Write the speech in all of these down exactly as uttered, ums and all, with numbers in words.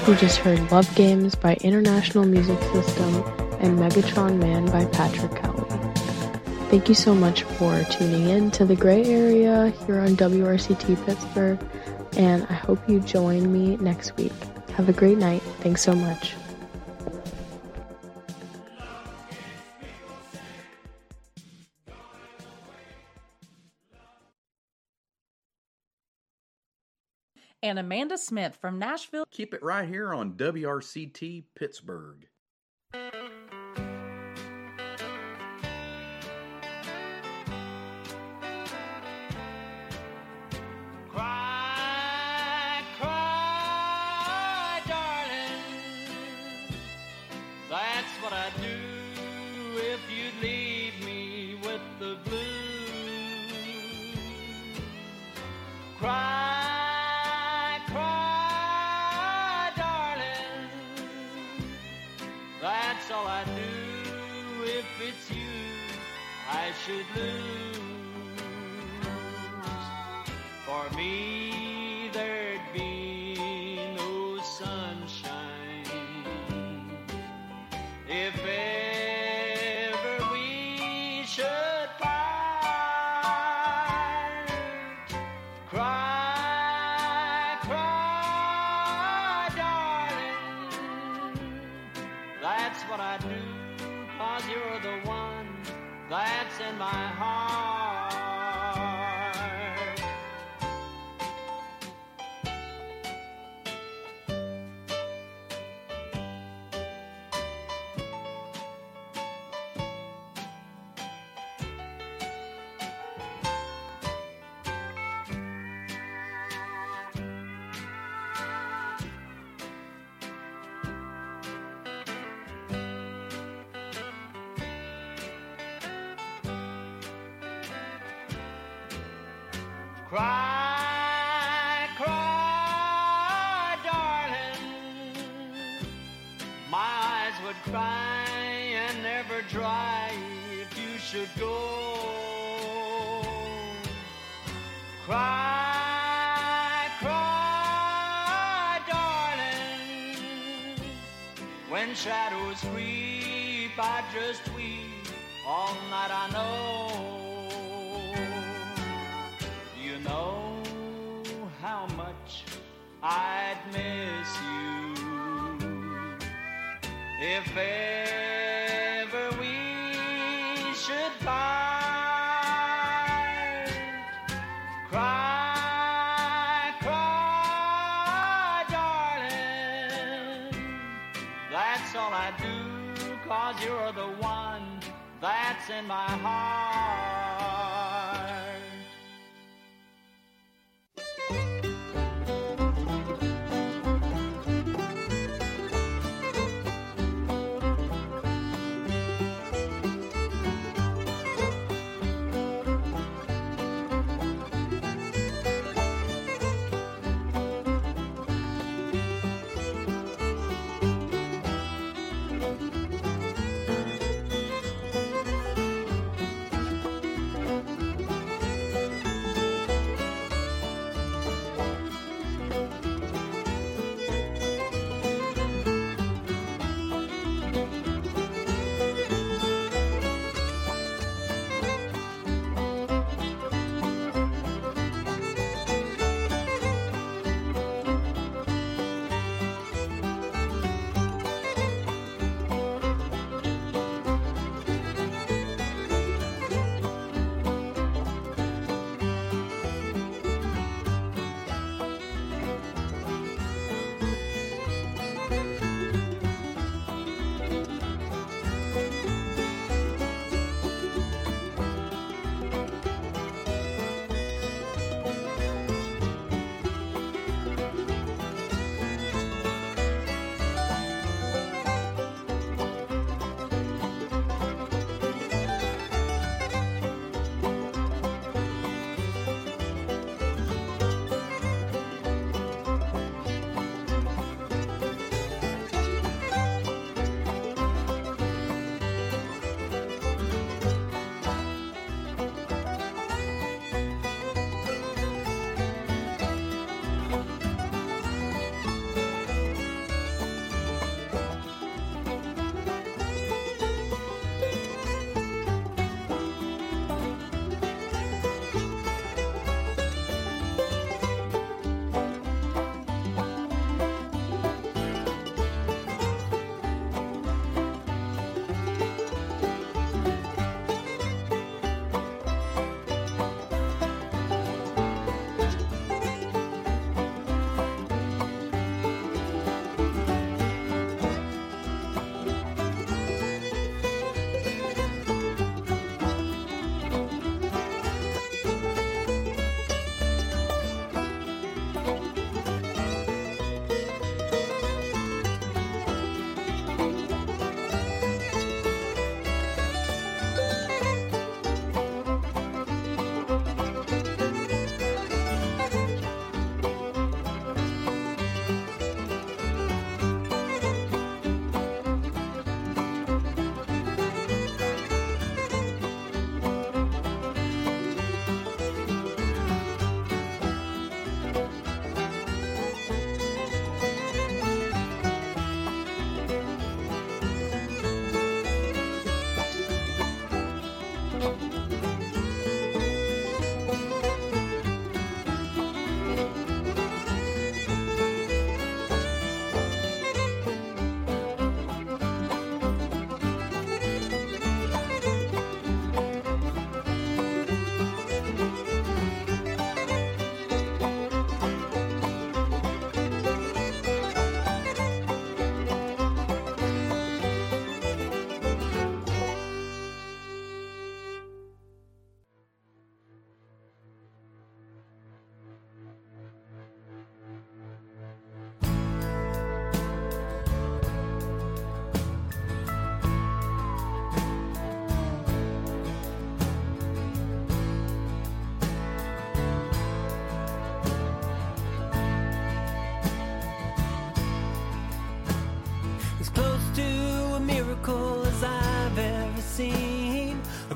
We just heard Love Games by International Music System and Megatron Man by Patrick Kelly. Thank you so much for tuning in to the Gray Area here on W R C T Pittsburgh, and I hope you join me next week. Have a great night. Thanks so much. And Amanda Smith from Nashville. Keep it right here on W R C T Pittsburgh. Cry, cry, darling. That's what I'd do if you'd leave me with the blues. Cry. That's all I do if it's you I should lose. For me there'd be no sunshine if ever we should part. Cry, cry, darling. That's what I do, 'cause you're the one that's in my heart. Cry, cry, darling. My eyes would cry and never dry if you should go. Cry, cry, darling. When shadows creep, I just weep all night, I know. Know how much I'd miss you if ever we should part. Cry, cry, darling. That's all I do, 'cause you're the one that's in my heart.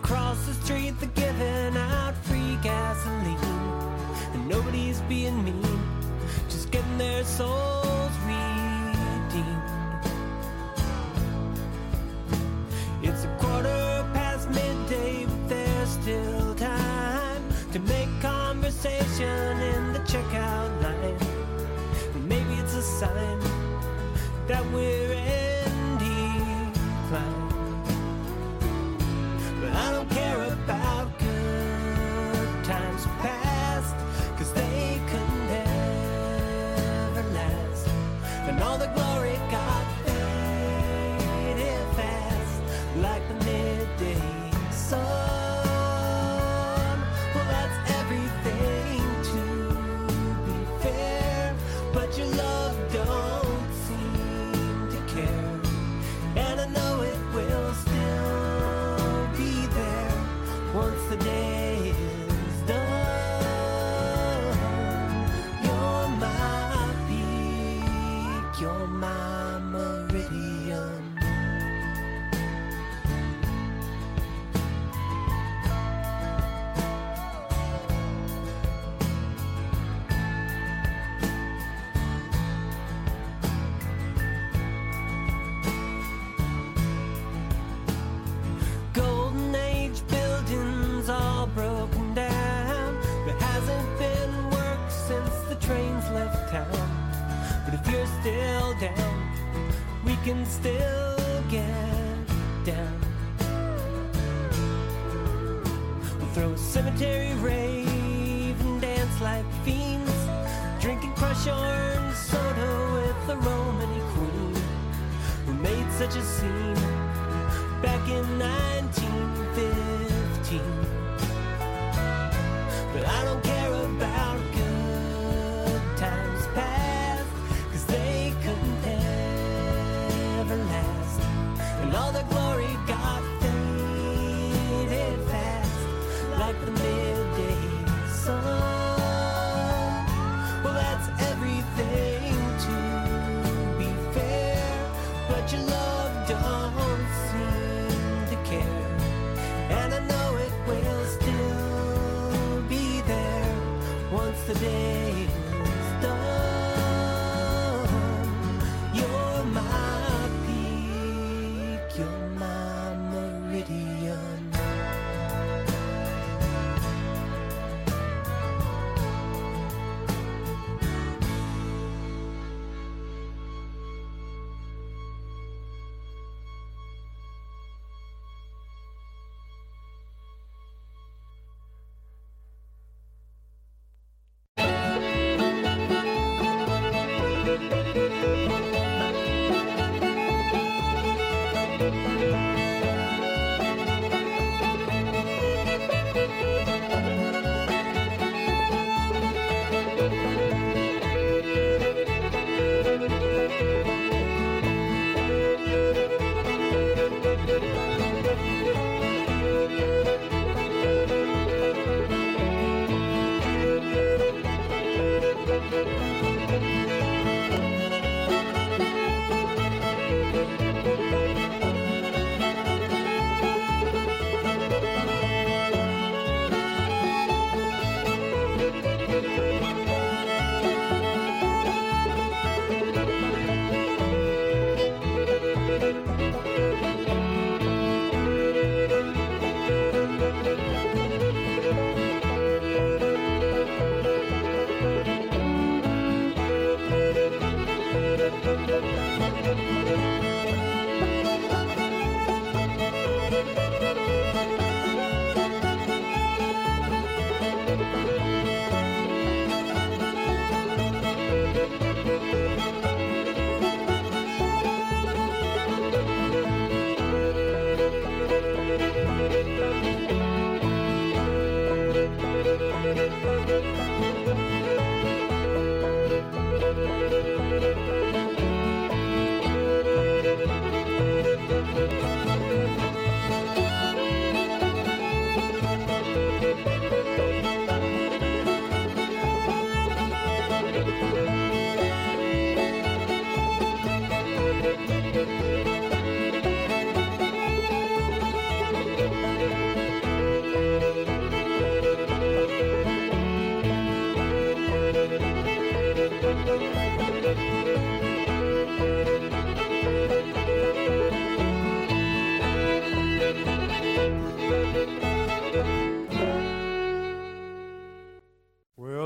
Across the street they're giving out free gasoline, and nobody's being mean, just getting their souls redeemed. It's a quarter past midday, but there's still time to make conversation in the checkout line. And maybe it's a sign that we're in decline. But I don't care about good times past, 'cause they could never last. And all the glory got faded fast, like the midday sun. Well, that's everything, to be fair, but your love don't seem to care. And I know it will still be there once the day is done. You're my peak, you're my meridian. Golden Age buildings all broken down. There hasn't been work since the trains left town. But if you're still down, we can still get down. We'll throw a cemetery rave and dance like fiends, drinking crush orange soda with the Romany queen who made such a scene back in nineteen fifteen. But I don't care about good times past, 'cause they could never last. And all the glory got faded fast, like the midday sun. Well, that's everything, to be fair, but your love don't seem to care. And I know it will still be there once the day is done. You're my peak, you're my meridian.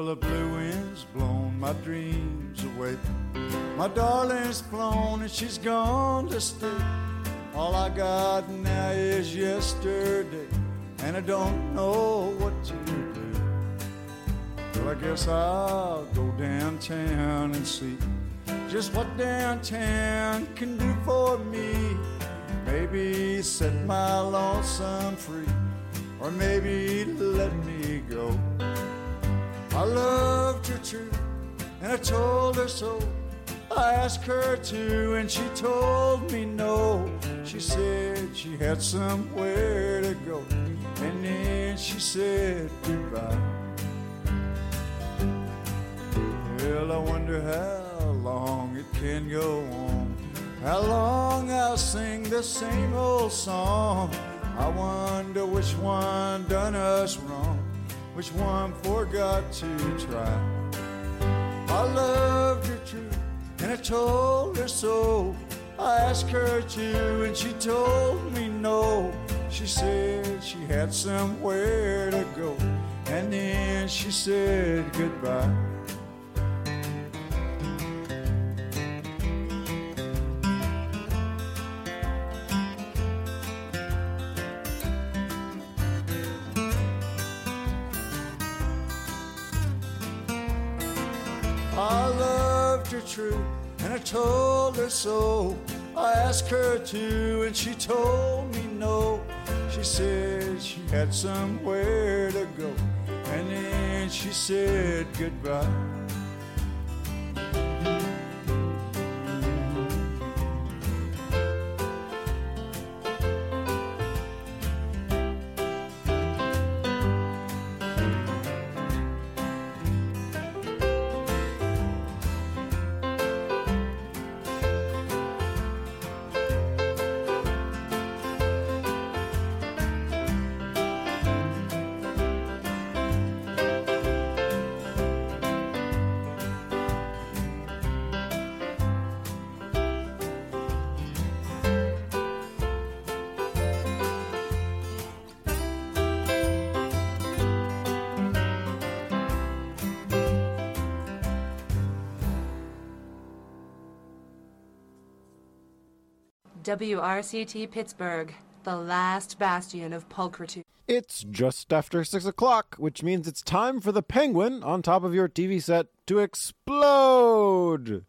the blue wind's blown my dreams away. My darling's flown and she's gone to stay. All I got now is yesterday, and I don't know what to do. Well, I guess I'll go downtown and see just what downtown can do for me. Maybe set my lonesome free, or maybe let me go. I loved her true, and I told her so. I asked her to, and she told me no. She said she had somewhere to go, and then she said goodbye. Well, I wonder how long it can go on, how long I'll sing the same old song. I wonder which one done us wrong, which one forgot to try. I loved her true, and I told her so. I asked her to, and she told me no. She said she had somewhere to go, and then she said goodbye. I loved her true, and I told her so. I asked her to, and she told me no. She said she had somewhere to go, and then she said goodbye. W R C T Pittsburgh, the last bastion of pulchritude. It's just after six o'clock, which means it's time for the penguin on top of your T V set to explode.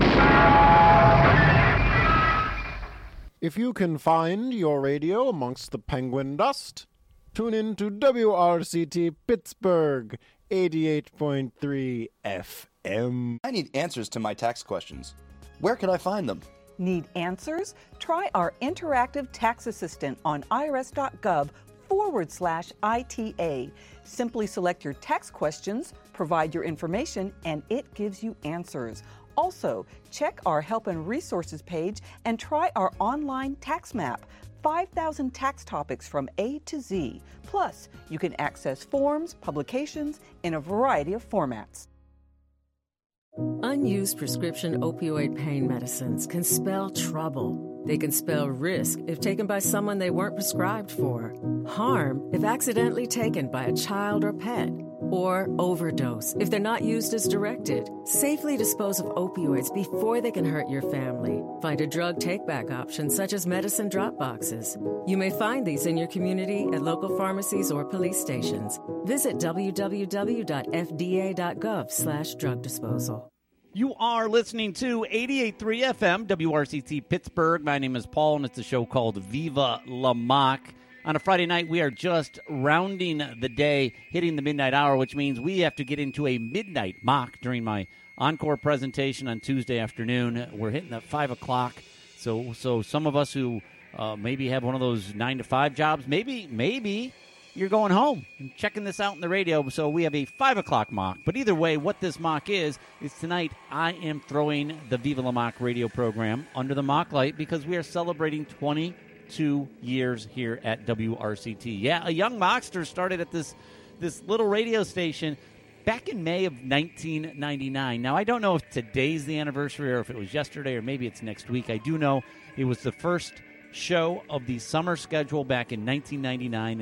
If you can find your radio amongst the penguin dust, tune in to W R C T Pittsburgh, eighty-eight point three F M. I need answers to my tax questions. Where can I find them? Need answers? Try our interactive tax assistant on irs.gov forward slash ITA. Simply select your tax questions, provide your information, and it gives you answers. Also, check our help and resources page and try our online tax map. five thousand tax topics from A to Z. Plus, you can access forms, publications in a variety of formats. Unused prescription opioid pain medicines can spell trouble. They can spell risk if taken by someone they weren't prescribed for, harm if accidentally taken by a child or pet, or overdose if they're not used as directed. Safely dispose of opioids before they can hurt your family. Find a drug take-back option such as medicine drop boxes. You may find these in your community at local pharmacies or police stations. Visit www.fda.gov slash drug disposal. You are listening to eighty-eight point three F M, W R C T Pittsburgh. My name is Paul, and it's a show called Viva La Mock. On a Friday night, we are just rounding the day, hitting the midnight hour, which means we have to get into a midnight mock during my encore presentation on Tuesday afternoon. We're hitting at five o'clock, so so some of us who uh, maybe have one of those nine to five jobs, maybe, maybe you're going home and checking this out on the radio, so we have a five o'clock mock. But either way, what this mock is, is tonight I am throwing the Viva La Mock radio program under the mock light because we are celebrating twenty-two years here at W R C T. Yeah, a young mockster started at this, this little radio station back in May of nineteen ninety-nine. Now, I don't know if today's the anniversary or if it was yesterday or maybe it's next week. I do know it was the first show of the summer schedule back in nineteen ninety-nine, and I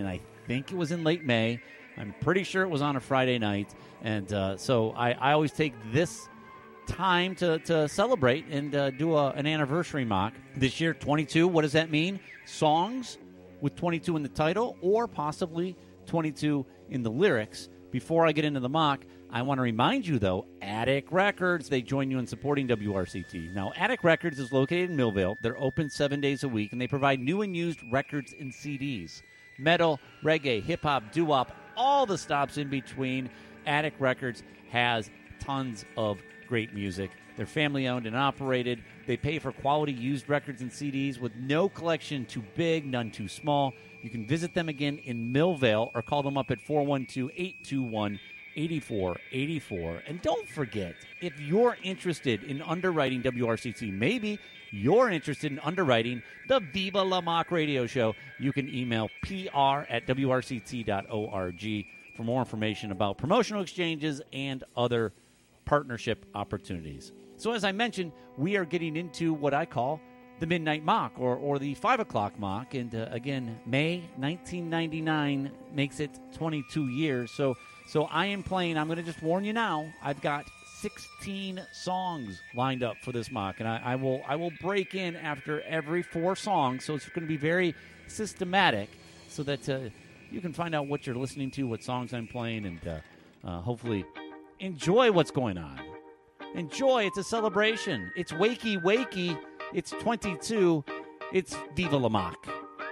think it was in late May. I'm pretty sure it was on a Friday night. And uh, so I, I always take this time to, to celebrate and uh, do a, an anniversary mock. This year, twenty-two, what does that mean? Songs with twenty-two in the title or possibly twenty-two in the lyrics. Before I get into the mock, I want to remind you, though, Attic Records, they join you in supporting W R C T. Now, Attic Records is located in Millvale. They're open seven days a week, and they provide new and used records and C Ds. Metal, reggae, hip-hop, doo-wop, all the stops in between. Attic Records has tons of great music. They're family-owned and operated. They pay for quality used records and C Ds with no collection too big, none too small. You can visit them again in Millvale or call them up at four one two, eight two one, eight four eight four. And don't forget, if you're interested in underwriting W R C T, maybe you're interested in underwriting the Viva La Mock radio show, you can email P R at W R C T dot org for more information about promotional exchanges and other partnership opportunities. So as I mentioned, we are getting into what I call the Midnight Mock or, or the five o'clock mock. And uh, again, May nineteen ninety-nine makes it twenty-two years. So so I am playing, I'm going to just warn you now, I've got sixteen songs lined up for this mock. And I, I will I will break in after every four songs. So it's going to be very systematic so that uh, you can find out what you're listening to, what songs I'm playing, and uh, uh, hopefully enjoy what's going on. Enjoy. It's a celebration. It's wakey, wakey. It's twenty-two. It's Viva La Mock.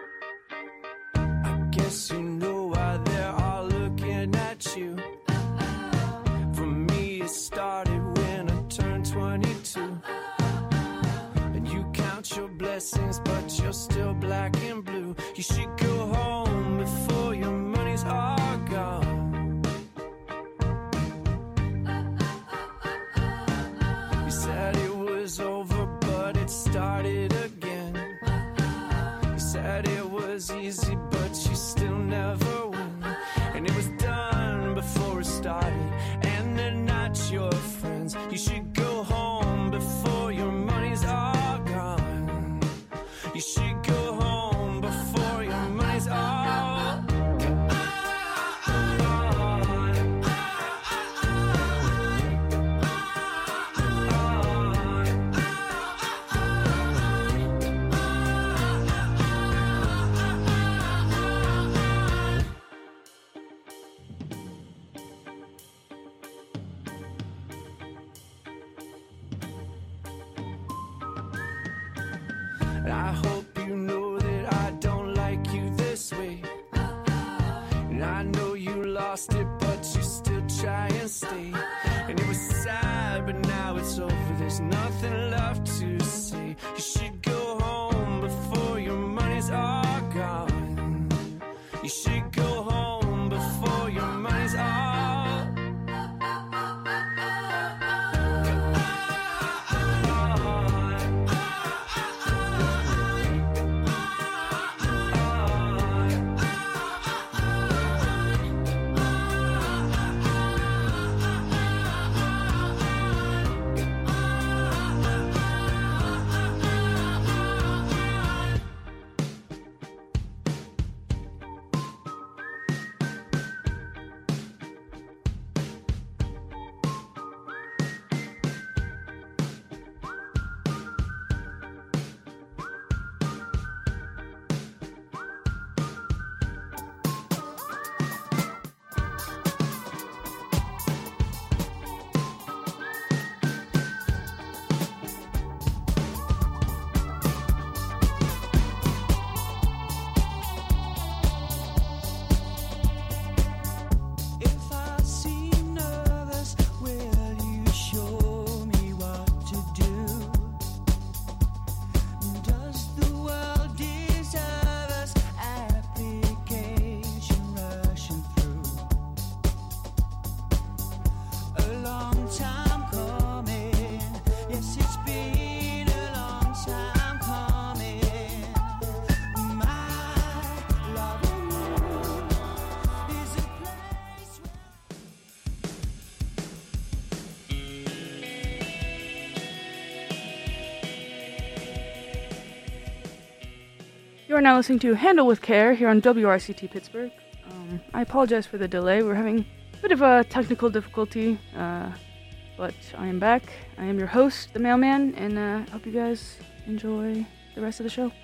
I guess you know why they're all looking at you. For me, it started when I turned twenty-two. And you count your blessings, but you're still black and blue. You should go home before your money's all gone. You said it was over, but it started again. You said it was easy, but you still never win. And it was done before it started, and they're not your friends. You should go home before your money's all gone. You should go home before your money's all gone. And I hope you know that I don't like you this way. And I know you lost it, but you still try and stay. And it was sad, but now it's over. There's nothing left to say. You should go home before your money's all gone. You should go home before your money's all You are now listening to Handle with Care here on W R C T Pittsburgh. Um, Um, I apologize for the delay. We're having a bit of a technical difficulty, uh, but I am back. I am your host, the Mailman, and I uh, hope you guys enjoy the rest of the show.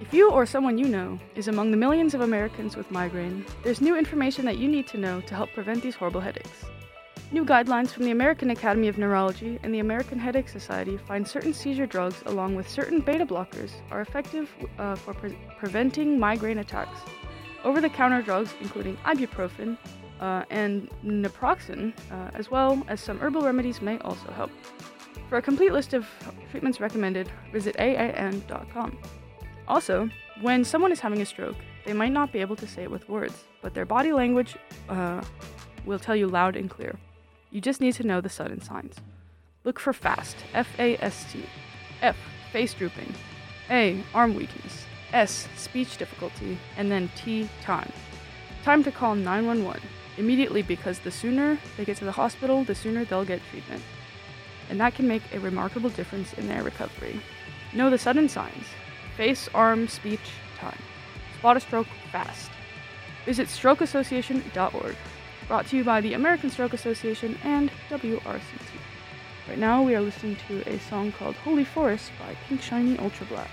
If you or someone you know is among the millions of Americans with migraine, there's new information that you need to know to help prevent these horrible headaches. New guidelines from the American Academy of Neurology and the American Headache Society find certain seizure drugs along with certain beta blockers are effective uh, for pre- preventing migraine attacks. Over-the-counter drugs including ibuprofen uh, and naproxen, uh, as well as some herbal remedies may also help. For a complete list of treatments recommended, visit A A N dot com. Also, when someone is having a stroke, they might not be able to say it with words, but their body language uh, will tell you loud and clear. You just need to know the sudden signs. Look for FAST, F A S T. F, face drooping. A, arm weakness. S, speech difficulty. And then T, time. Time to call nine one one immediately, because the sooner they get to the hospital, the sooner they'll get treatment. And that can make a remarkable difference in their recovery. Know the sudden signs. Face, arm, speech, time. Spot a stroke fast. Visit stroke association dot org. Brought to you by the American Stroke Association and W R C T. Right now we are listening to a song called Holy Forest by Pink Shiny Ultra Black.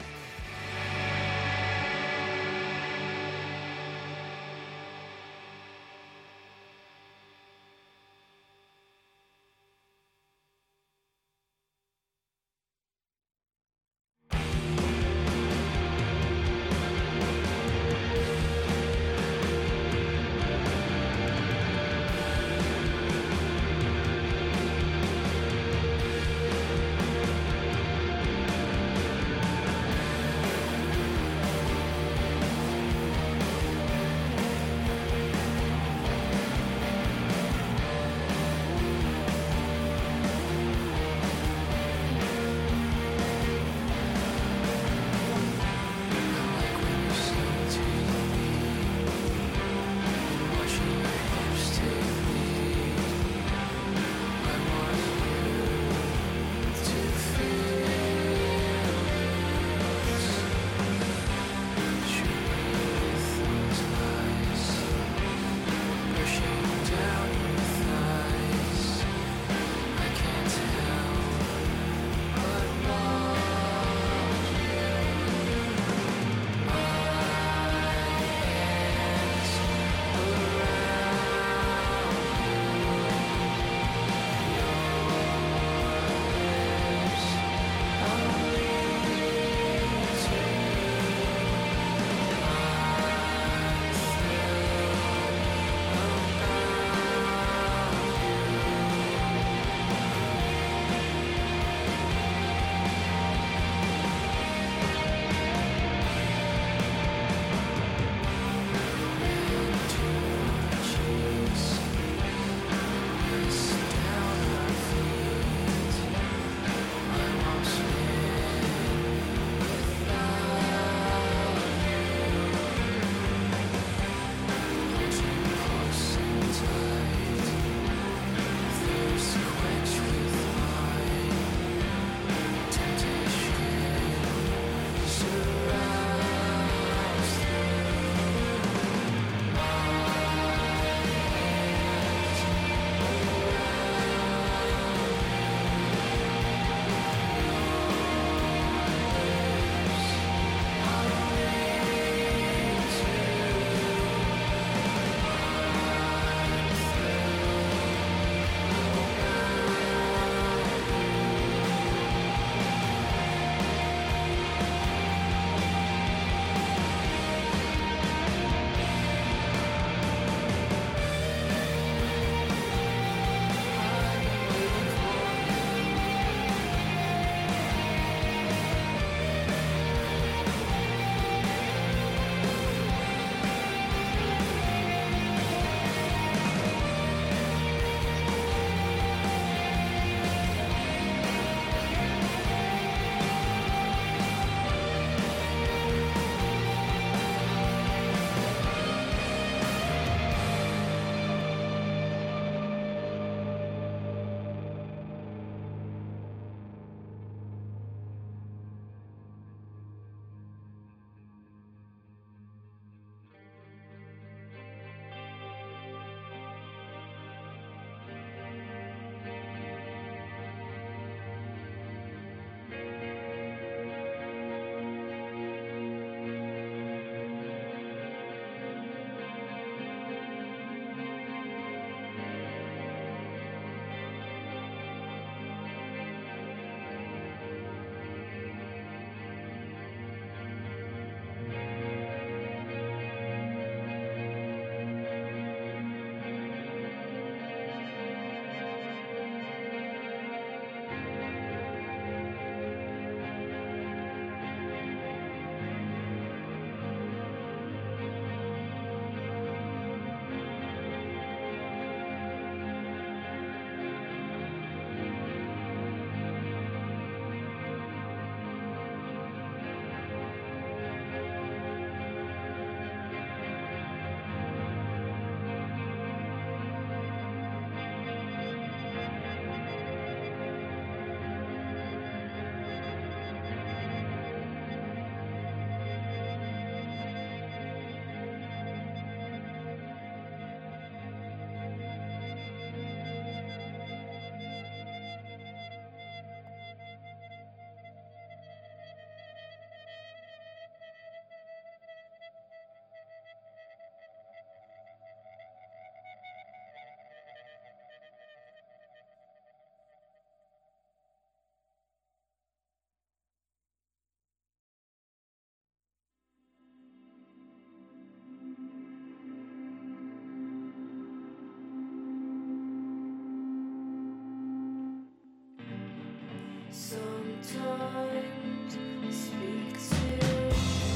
Sometimes I speak too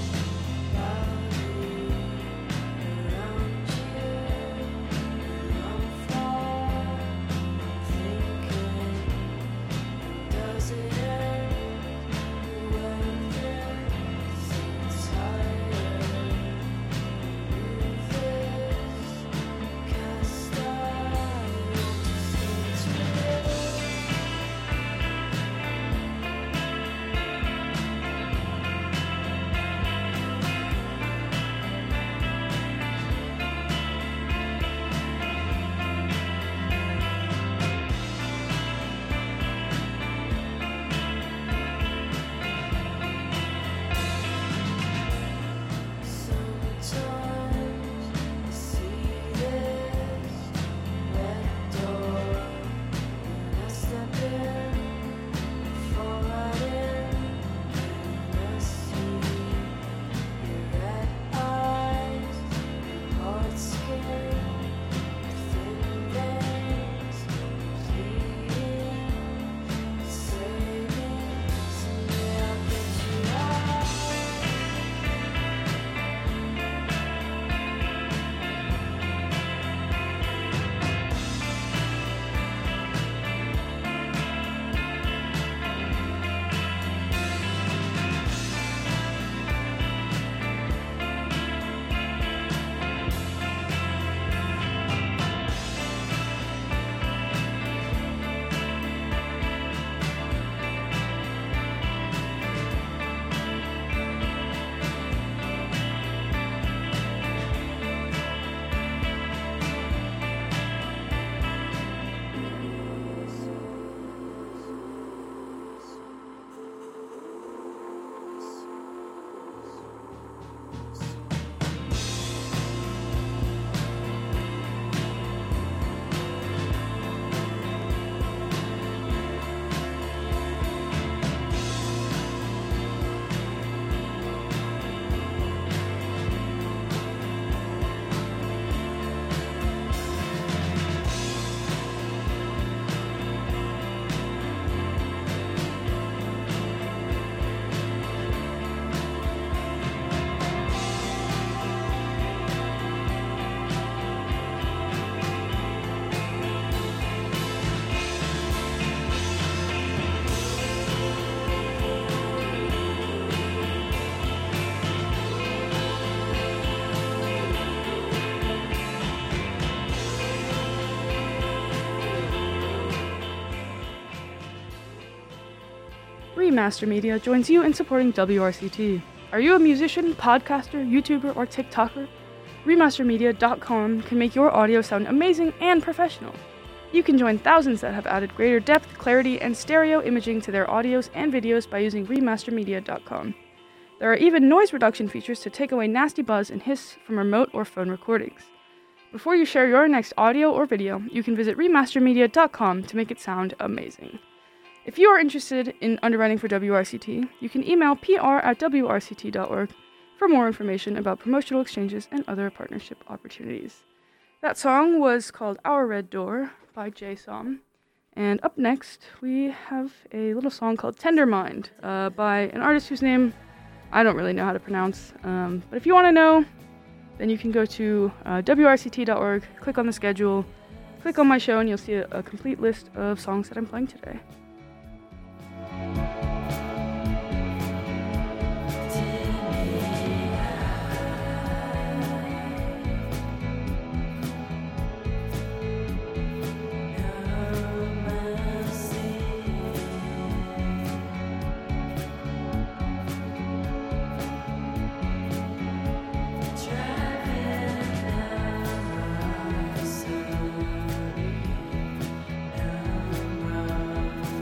loudly around you, and I'm far thinking, does it end when this entire move is cast out into space? Sometimes I see this red door and I step in, fall right in, and I see your red eyes, hard skin, thin veins, bleeding, saying someday I'll get you out. Remaster Media joins you in supporting W R C T. Are you a musician, podcaster, YouTuber, or TikToker? Remaster Media dot com can make your audio sound amazing and professional. You can join thousands that have added greater depth, clarity, and stereo imaging to their audios and videos by using Remaster Media dot com. There are even noise reduction features to take away nasty buzz and hiss from remote or phone recordings. Before you share your next audio or video, you can visit Remaster Media dot com to make it sound amazing. If you are interested in underwriting for W R C T, you can email P R at W R C T dot org for more information about promotional exchanges and other partnership opportunities. That song was called Our Red Door by Jay Som. And up next, we have a little song called Tender Mind uh, by an artist whose name I don't really know how to pronounce. Um, but if you want to know, then you can go to uh, W R C T dot org, click on the schedule, click on my show, and you'll see a, a complete list of songs that I'm playing today. Driving down the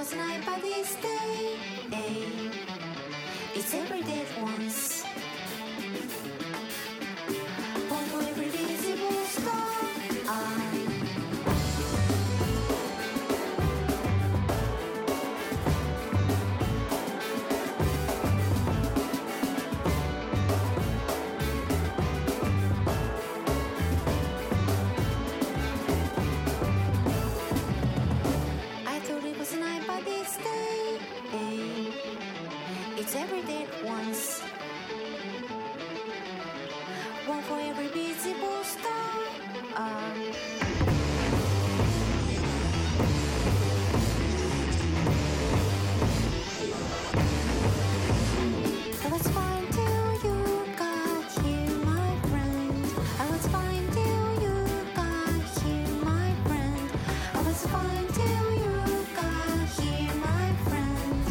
was night, but this day, it's every day at once. One for every visible star. I thought it was a night, but it's day. It's every day at once. One for every visible star. I was fine till you got here, my friend. I was fine till you got here, my friend. I was fine till you got here, my friend.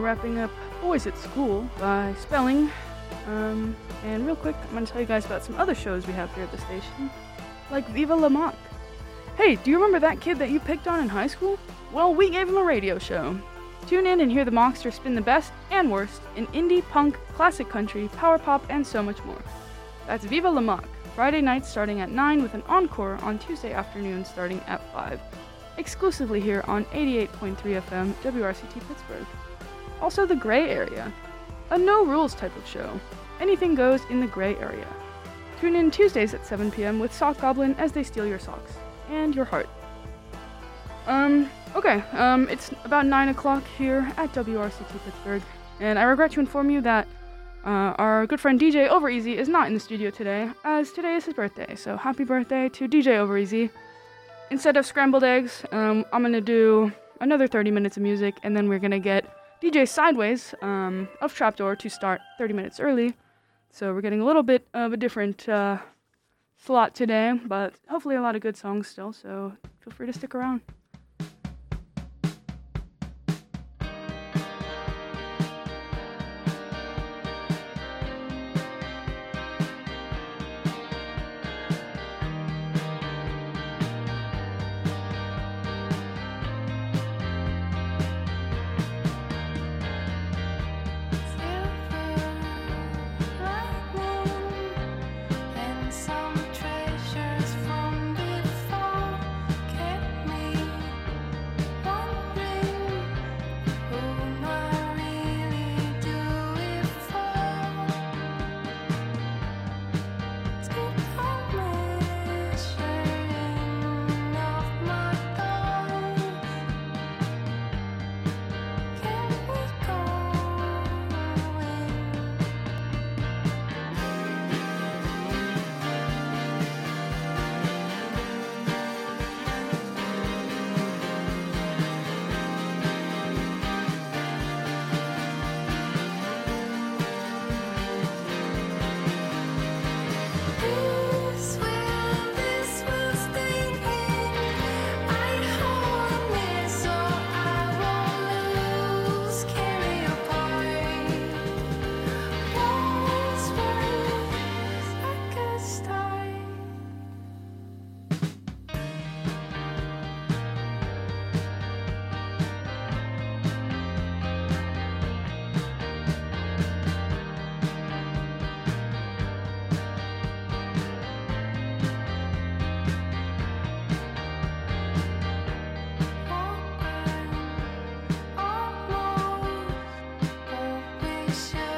wrapping up Boys at School by Spelling. Um, and real quick, I'm going to tell you guys about some other shows we have here at the station, like Viva La Mock. Hey, do you remember that kid that you picked on in high school? Well, we gave him a radio show. Tune in and hear the Mockster spin the best and worst in indie, punk, classic country, power pop, and so much more. That's Viva La Mock, Friday nights starting at nine with an encore on Tuesday afternoons starting at five. Exclusively here on eighty-eight point three F M W R C T Pittsburgh. Also The Gray Area, a no-rules type of show. Anything goes in the gray area. Tune in Tuesdays at seven p.m. with Sock Goblin as they steal your socks. And your heart. Um, okay, um, it's about nine o'clock here at W R C T Pittsburgh, and I regret to inform you that uh, our good friend D J Overeasy is not in the studio today, as today is his birthday, so happy birthday to D J Overeasy. Instead of scrambled eggs, um, I'm gonna do another thirty minutes of music, and then we're gonna get D J Sideways um, of Trapdoor to start thirty minutes early, so we're getting a little bit of a different uh, slot today, but hopefully a lot of good songs still, so feel free to stick around. And some treasures from before kept me wish